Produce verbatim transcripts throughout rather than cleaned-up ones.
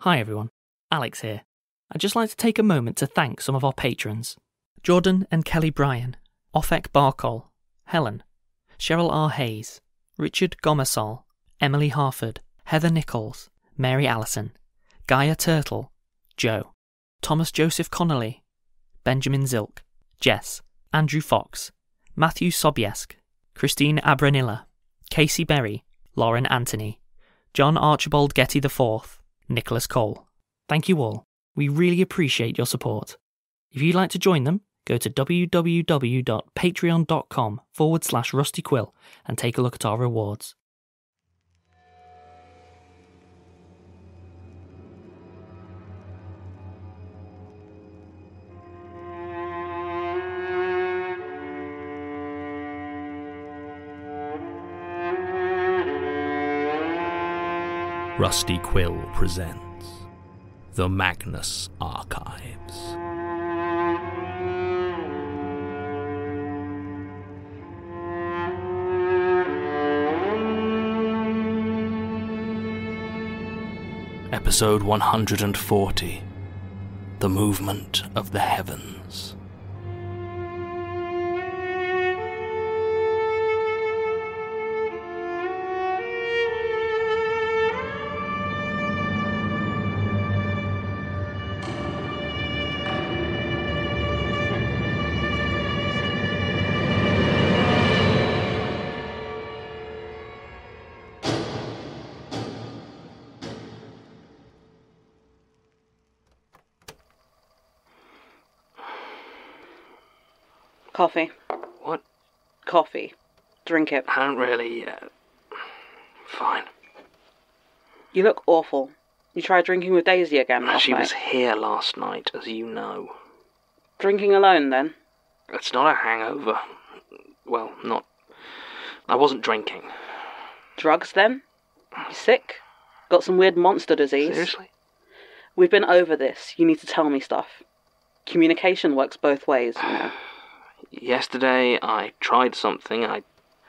Hi everyone, Alex here. I'd just like to take a moment to thank some of our patrons. Jordan and Kelly Bryan, Ofek Barkol, Helen, Cheryl R. Hayes, Richard Gomersall, Emily Harford, Heather Nichols, Mary Allison, Gaia Turtle, Joe, Thomas Joseph Connolly, Benjamin Zilk, Jess, Andrew Fox, Matthew Sobiesk, Christine Abranilla, Casey Berry, Lauren Anthony, John Archibald Getty the fourth, Nicholas Cole. Thank you all. We really appreciate your support. If you'd like to join them, go to www.patreon.com forward slash rustyquill and take a look at our rewards. Rusty Quill presents The Magnus Archives. Episode one hundred forty, The Movement of the Heavens. Coffee. What? Coffee. Drink it. I don't really, uh... Fine. You look awful. You tried drinking with Daisy again last She night. was here last night, as you know. Drinking alone, then? It's not a hangover. Well, not... I wasn't drinking. Drugs, then? You sick? Got some weird monster disease? Seriously? We've been over this. You need to tell me stuff. Communication works both ways, you know. Yesterday, I tried something. I,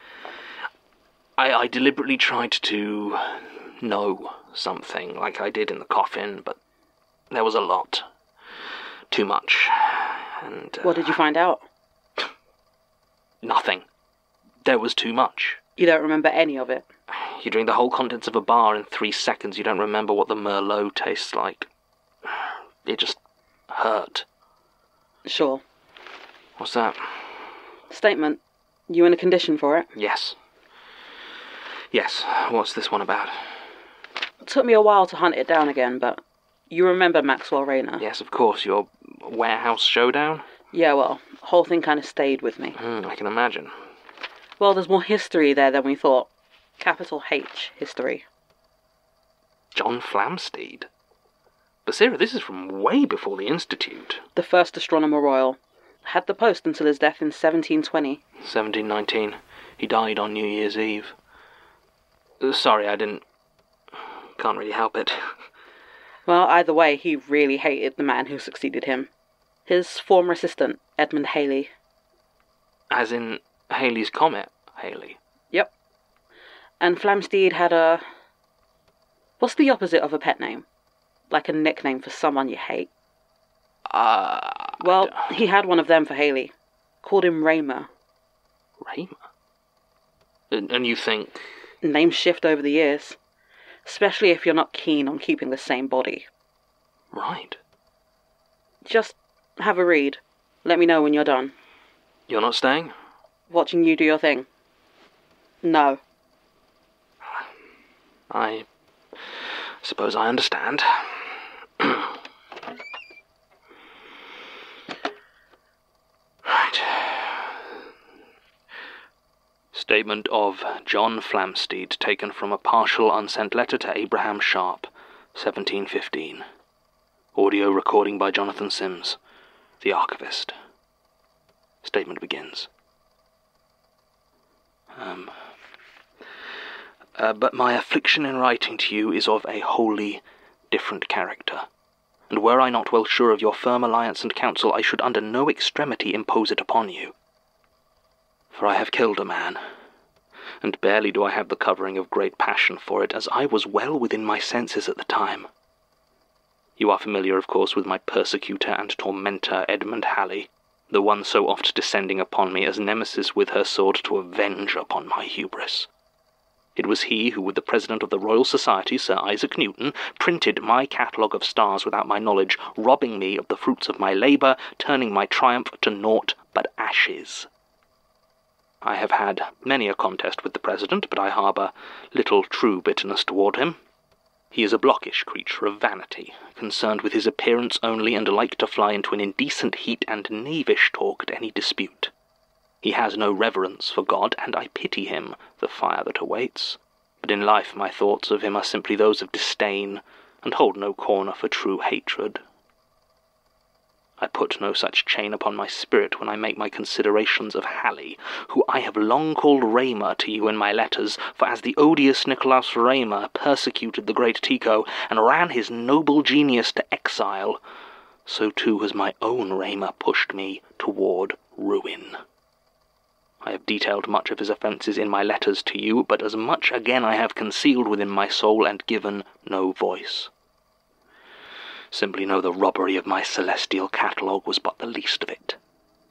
I, I deliberately tried to know something, like I did in the coffin, but there was a lot. Too much. And uh, What did you find out? Nothing. There was too much. You don't remember any of it? You drink the whole contents of a bar in three seconds, you don't remember what the Merlot tastes like. It just hurt. Sure. What's that? Statement. You in a condition for it? Yes. Yes. What's this one about? It took me a while to hunt it down again, but you remember Maxwell Rayner? Yes, of course. Your warehouse showdown? Yeah, well, the whole thing kind of stayed with me. Mm, I can imagine. Well, there's more history there than we thought. Capital H, history. John Flamsteed? But Sarah, this is from way before the Institute. The first astronomer royal. Had the post until his death in seventeen twenty. seventeen nineteen. He died on New Year's Eve. Uh, sorry, I didn't... Can't really help it. Well, either way, he really hated the man who succeeded him. His former assistant, Edmund Halley. As in Halley's Comet, Halley. Yep. And Flamsteed had a... What's the opposite of a pet name? Like a nickname for someone you hate. Uh... Well, he had one of them for Halley. Called him Raymer. Raymer? And, and you think... Names shift over the years. Especially if you're not keen on keeping the same body. Right. Just have a read. Let me know when you're done. You're not staying? Watching you do your thing. No. I suppose I understand. Right. Statement of John Flamsteed, taken from a partial unsent letter to Abraham Sharp, seventeen fifteen. Audio recording by Jonathan Sims, the archivist. Statement begins. Um... Uh, but my affliction in writing to you is of a wholly different character, and were I not well sure of your firm alliance and counsel, I should under no extremity impose it upon you. For I have killed a man, and barely do I have the covering of great passion for it, as I was well within my senses at the time. You are familiar, of course, with my persecutor and tormentor, Edmund Halley, the one so oft descending upon me as Nemesis with her sword to avenge upon my hubris. It was he who, with the president of the Royal Society, Sir Isaac Newton, printed my catalogue of stars without my knowledge, robbing me of the fruits of my labour, turning my triumph to naught but ashes. I have had many a contest with the president, but I harbour little true bitterness toward him. He is a blockish creature of vanity, concerned with his appearance only, and like to fly into an indecent heat and knavish talk at any dispute. He has no reverence for God, and I pity him, the fire that awaits. But in life my thoughts of him are simply those of disdain, and hold no corner for true hatred. I put no such chain upon my spirit when I make my considerations of Halley, who I have long called Raymer to you in my letters, for as the odious Nicolaus Raymer persecuted the great Tycho, and ran his noble genius to exile, so too has my own Raymer pushed me toward ruin. I have detailed much of his offences in my letters to you, but as much again I have concealed within my soul and given no voice. Simply know the robbery of my celestial catalogue was but the least of it.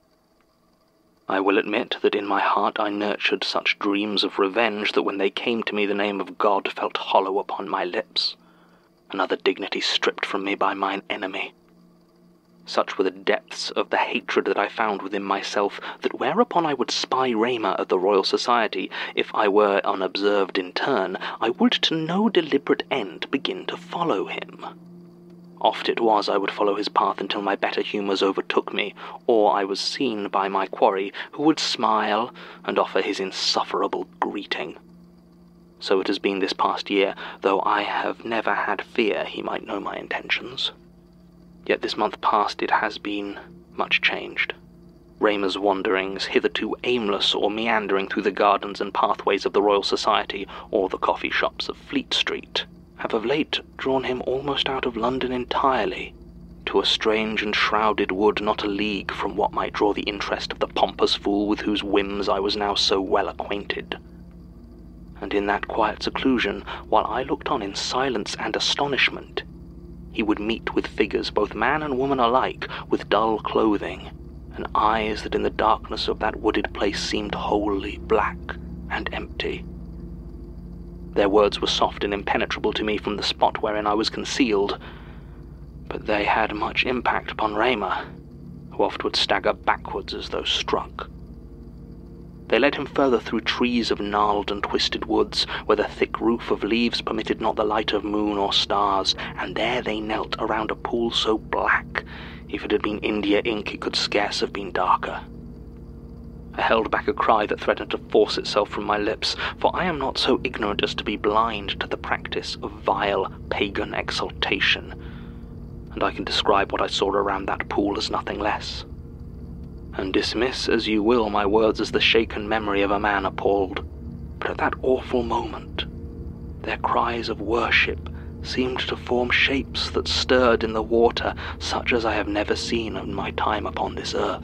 I will admit that in my heart I nurtured such dreams of revenge that when they came to me the name of God felt hollow upon my lips, another dignity stripped from me by mine enemy. Such were the depths of the hatred that I found within myself, that whereupon I would spy Raymer at the Royal Society, if I were unobserved in turn, I would to no deliberate end begin to follow him. Oft it was I would follow his path until my better humours overtook me, or I was seen by my quarry, who would smile and offer his insufferable greeting. So it has been this past year, though I have never had fear he might know my intentions. Yet this month past it has been much changed. Raymer's wanderings, hitherto aimless or meandering through the gardens and pathways of the Royal Society or the coffee shops of Fleet Street, have of late drawn him almost out of London entirely, to a strange and shrouded wood not a league from what might draw the interest of the pompous fool with whose whims I was now so well acquainted. And in that quiet seclusion, while I looked on in silence and astonishment, he would meet with figures, both man and woman alike, with dull clothing, and eyes that in the darkness of that wooded place seemed wholly black and empty. Their words were soft and impenetrable to me from the spot wherein I was concealed, but they had much impact upon Raymer, who oft would stagger backwards as though struck. They led him further through trees of gnarled and twisted woods, where the thick roof of leaves permitted not the light of moon or stars, and there they knelt around a pool so black, if it had been India ink it could scarce have been darker. I held back a cry that threatened to force itself from my lips, for I am not so ignorant as to be blind to the practice of vile pagan exaltation, and I can describe what I saw around that pool as nothing less. And dismiss as you will my words as the shaken memory of a man appalled, but at that awful moment, their cries of worship seemed to form shapes that stirred in the water, such as I have never seen in my time upon this earth.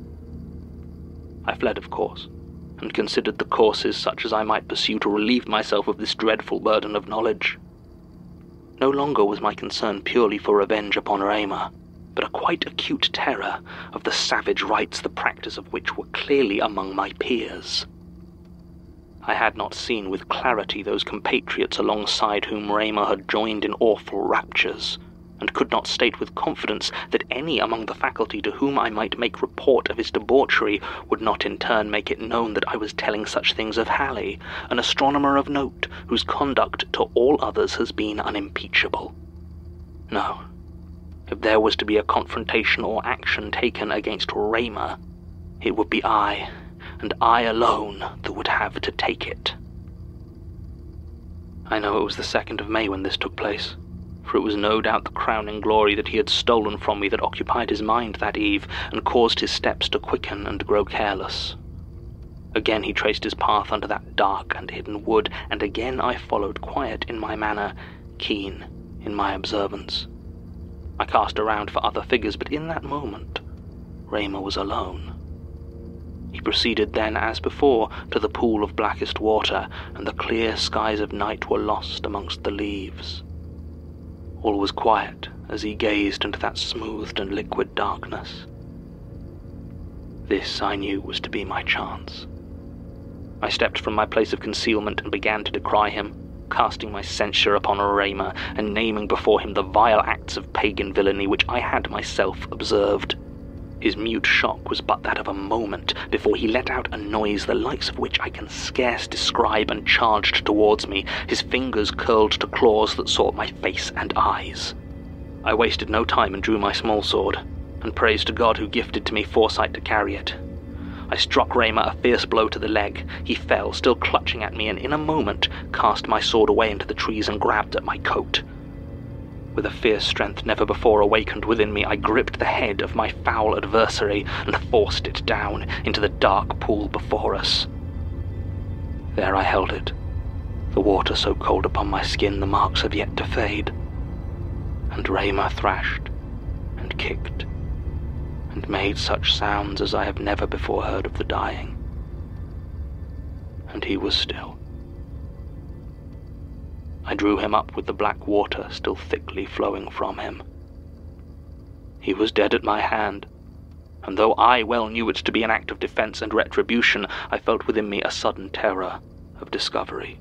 I fled, of course, and considered the courses such as I might pursue to relieve myself of this dreadful burden of knowledge. No longer was my concern purely for revenge upon Raymer, but a quite acute terror of the savage rites the practice of which were clearly among my peers. I had not seen with clarity those compatriots alongside whom Raymer had joined in awful raptures, and could not state with confidence that any among the faculty to whom I might make report of his debauchery would not in turn make it known that I was telling such things of Halley, an astronomer of note, whose conduct to all others has been unimpeachable. No. If there was to be a confrontation or action taken against Raymer, it would be I, and I alone, that would have to take it. I know it was the second of May when this took place, for it was no doubt the crowning glory that he had stolen from me that occupied his mind that eve, and caused his steps to quicken and grow careless. Again he traced his path under that dark and hidden wood, and again I followed, quiet in my manner, keen in my observance. I cast around for other figures, but in that moment Raymer was alone. He proceeded then, as before, to the pool of blackest water, and the clear skies of night were lost amongst the leaves. All was quiet as he gazed into that smoothed and liquid darkness. This, I knew, was to be my chance. I stepped from my place of concealment and began to decry him, casting my censure upon Raymer and naming before him the vile acts of pagan villainy which I had myself observed. His mute shock was but that of a moment before he let out a noise the likes of which I can scarce describe and charged towards me, his fingers curled to claws that sought my face and eyes. I wasted no time and drew my small sword, and praised to God who gifted to me foresight to carry it. I struck Raymer a fierce blow to the leg. He fell, still clutching at me, and in a moment cast my sword away into the trees and grabbed at my coat. With a fierce strength never before awakened within me, I gripped the head of my foul adversary and forced it down into the dark pool before us. There I held it, the water so cold upon my skin the marks have yet to fade, and Raymer thrashed and kicked and made such sounds as I have never before heard of the dying. And he was still. I drew him up with the black water still thickly flowing from him. He was dead at my hand, and though I well knew it to be an act of defense and retribution, I felt within me a sudden terror of discovery.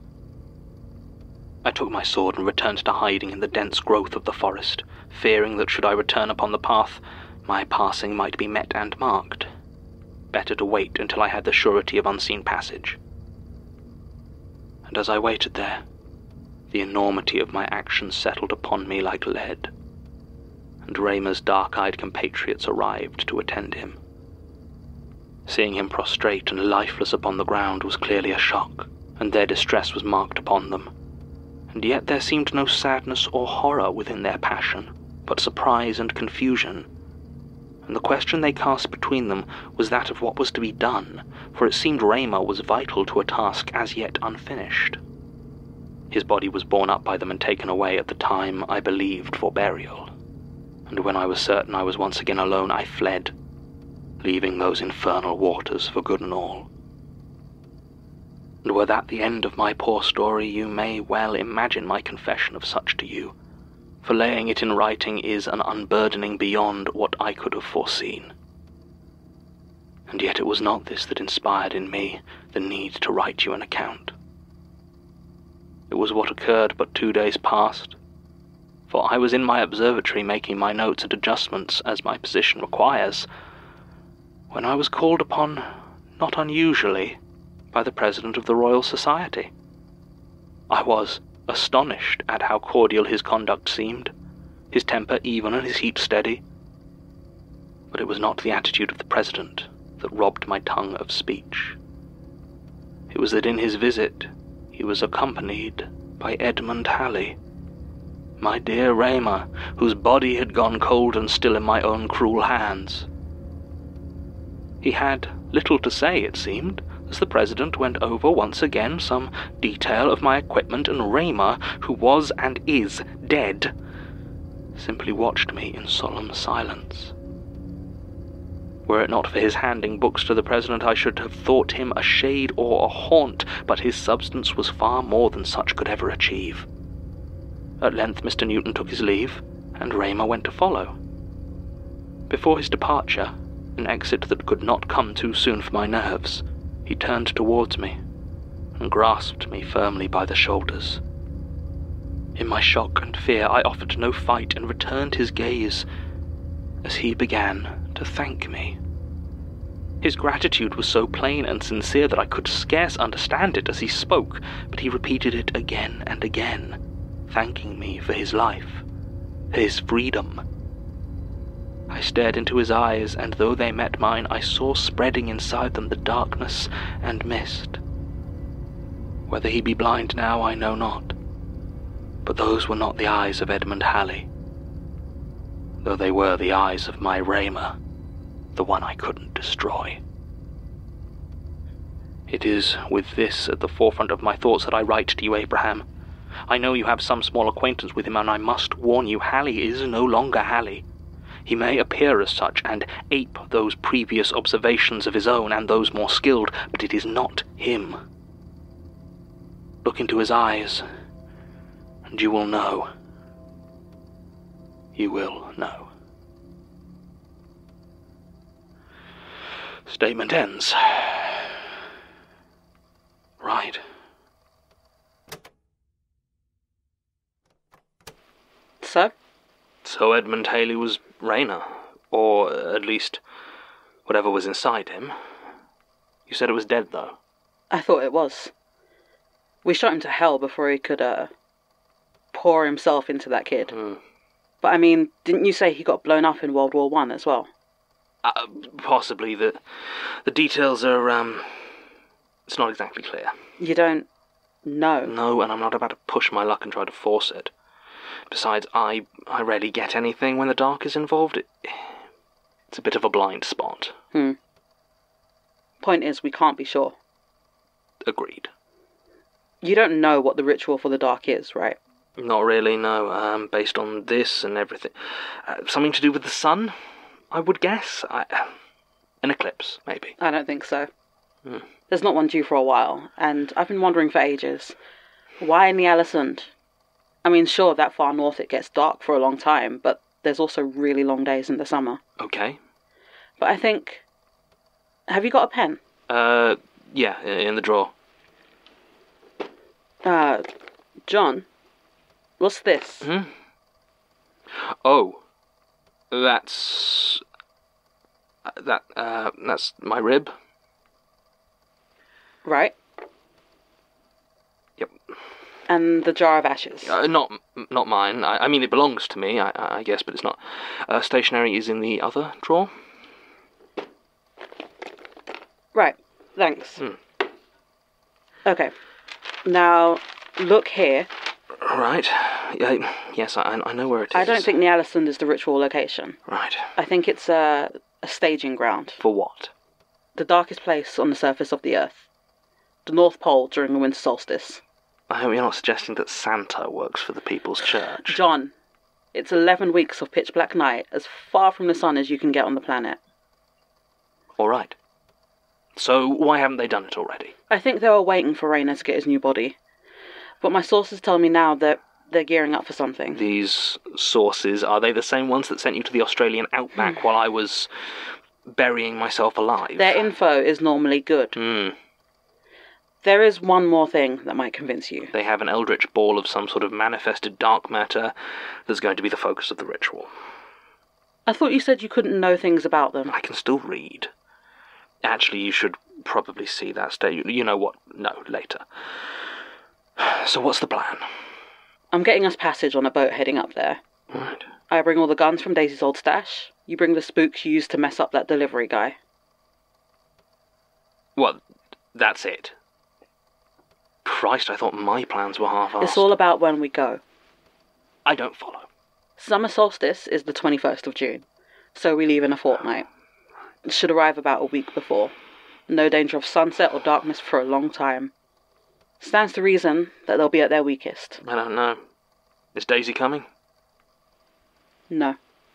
I took my sword and returned to hiding in the dense growth of the forest, fearing that should I return upon the path, my passing might be met and marked. Better to wait until I had the surety of unseen passage. And as I waited there, the enormity of my actions settled upon me like lead, and Raymer's dark-eyed compatriots arrived to attend him. Seeing him prostrate and lifeless upon the ground was clearly a shock, and their distress was marked upon them. And yet there seemed no sadness or horror within their passion, but surprise and confusion. And the question they cast between them was that of what was to be done, for it seemed Raymer was vital to a task as yet unfinished. His body was borne up by them and taken away at the time I believed for burial, and when I was certain I was once again alone, I fled, leaving those infernal waters for good and all. And were that the end of my poor story, you may well imagine my confession of such to you, for laying it in writing is an unburdening beyond what I could have foreseen. And yet it was not this that inspired in me the need to write you an account. It was what occurred but two days past, for I was in my observatory making my notes and adjustments as my position requires, when I was called upon, not unusually, by the President of the Royal Society. I was astonished at how cordial his conduct seemed, his temper even and his heat steady. But it was not the attitude of the President that robbed my tongue of speech. It was that in his visit he was accompanied by Edmund Halley, my dear Raymer, whose body had gone cold and still in my own cruel hands. He had little to say, it seemed, as the President went over once again some detail of my equipment, and Raymer, who was and is dead, simply watched me in solemn silence. Were it not for his handing books to the President, I should have thought him a shade or a haunt, but his substance was far more than such could ever achieve. At length Mister Newton took his leave, and Raymer went to follow. Before his departure, an exit that could not come too soon for my nerves, he turned towards me and grasped me firmly by the shoulders. In my shock and fear, I offered no fight and returned his gaze as he began to thank me. His gratitude was so plain and sincere that I could scarce understand it as he spoke, but he repeated it again and again, thanking me for his life, for his freedom. I stared into his eyes, and though they met mine, I saw spreading inside them the darkness and mist. Whether he be blind now, I know not, but those were not the eyes of Edmund Halley, though they were the eyes of my Raymer, the one I couldn't destroy. It is with this at the forefront of my thoughts that I write to you, Abraham. I know you have some small acquaintance with him, and I must warn you, Halley is no longer Halley. He may appear as such, and ape those previous observations of his own and those more skilled, but it is not him. Look into his eyes, and you will know. you will know. Statement ends. Right. So? So Edmund Haley was Rayner, or at least whatever was inside him. You said it was dead, though. I thought it was. We shot him to hell before he could, uh, pour himself into that kid. Mm. But I mean, didn't you say he got blown up in World War One as well? Uh, possibly. The, the details are, um... It's not exactly clear. You don't know? No, and I'm not about to push my luck and try to force it. Besides, I I rarely get anything when the dark is involved. It, it's a bit of a blind spot. Hmm. Point is, we can't be sure. Agreed. You don't know what the ritual for the dark is, right? Not really, no. Um, based on this and everything. Uh, something to do with the sun, I would guess. I, an eclipse, maybe. I don't think so. Hmm. There's not one due for a while, and I've been wondering for ages. Why in the Alisund? I mean, sure, that far north it gets dark for a long time, but there's also really long days in the summer. Okay. But I think... Have you got a pen? Uh, yeah, in the drawer. Uh, John? What's this? Hmm? Oh. That's... That, uh, that's my rib. Right. Yep. And the jar of ashes. Uh, not not mine. I, I mean, it belongs to me, I, I guess, but it's not. Uh, stationery is in the other drawer. Right. Thanks. Hmm. Okay. Now, look here. Right. Yeah, yes, I, I know where it is. I don't think the Alisund is the ritual location. Right. I think it's a, a staging ground. For what? The darkest place on the surface of the Earth. The North Pole during the winter solstice. I hope you're not suggesting that Santa works for the People's Church. John, it's eleven weeks of pitch black night, as far from the sun as you can get on the planet. All right. So why haven't they done it already? I think they were waiting for Rayner to get his new body. But my sources tell me now that they're gearing up for something. These sources, are they the same ones that sent you to the Australian outback while I was burying myself alive? Their info is normally good. Hmm. There is one more thing that might convince you. They have an eldritch ball of some sort of manifested dark matter that's going to be the focus of the ritual. I thought you said you couldn't know things about them. I can still read. Actually, you should probably see that state. You know what? No, later. So what's the plan? I'm getting us passage on a boat heading up there. Right. I bring all the guns from Daisy's old stash. You bring the spooks you used to mess up that delivery guy. What? That's it? Christ, I thought my plans were half-assed. It's all about when we go. I don't follow. Summer solstice is the twenty-first of June, so we leave in a fortnight. Should arrive about a week before. No danger of sunset or darkness for a long time. Stands to reason that they'll be at their weakest. I don't know. Is Daisy coming? No.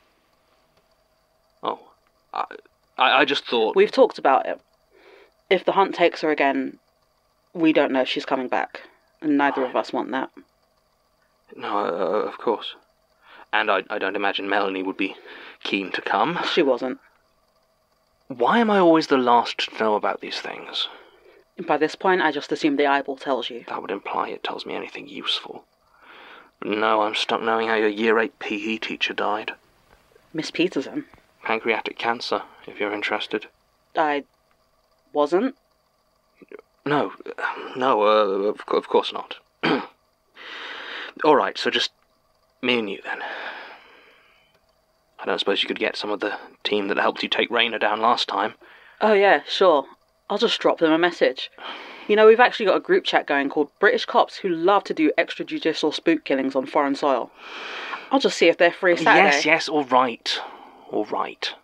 Oh. I, I, I just thought... We've talked about it. If the hunt takes her again, we don't know if she's coming back. And neither of us want that. No, uh, of course. And I, I don't imagine Melanie would be keen to come. She wasn't. Why am I always the last to know about these things? By this point, I just assume the eyeball tells you. That would imply it tells me anything useful. But no, I'm stuck knowing how your year eight P E teacher died. Miss Peterson? Pancreatic cancer, if you're interested. I... wasn't? No, no, uh, of, of course not. All right, so just me and you then. I don't suppose you could get some of the team that helped you take Rayner down last time. Oh yeah, sure. I'll just drop them a message. You know, we've actually got a group chat going called British Cops Who Love to Do Extrajudicial Spook Killings on Foreign Soil. I'll just see if they're free Saturday. Yes, yes, all right. All right.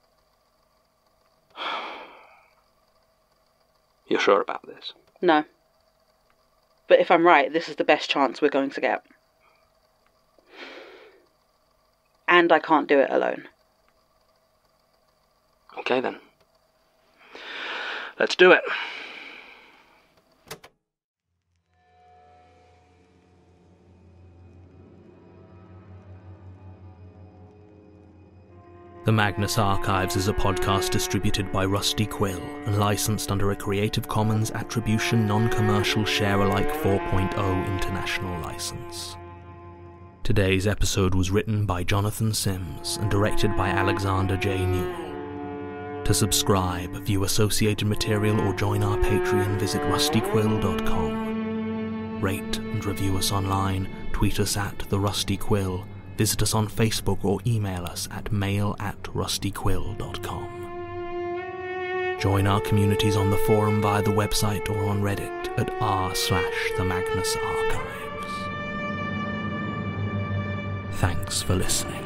You're sure about this? No. But if I'm right, this is the best chance we're going to get. And I can't do it alone. Okay then. Let's do it. The Magnus Archives is a podcast distributed by Rusty Quill and licensed under a Creative Commons Attribution Non-Commercial Share-alike four point oh International License. Today's episode was written by Jonathan Sims and directed by Alexander J. Newell. To subscribe, view associated material or join our Patreon, visit rusty quill dot com. Rate and review us online, tweet us at The Rusty Quill, visit us on Facebook or email us at mail at rusty quill dot com. Join our communities on the forum via the website or on Reddit at r slash the Magnus Archives. Thanks for listening.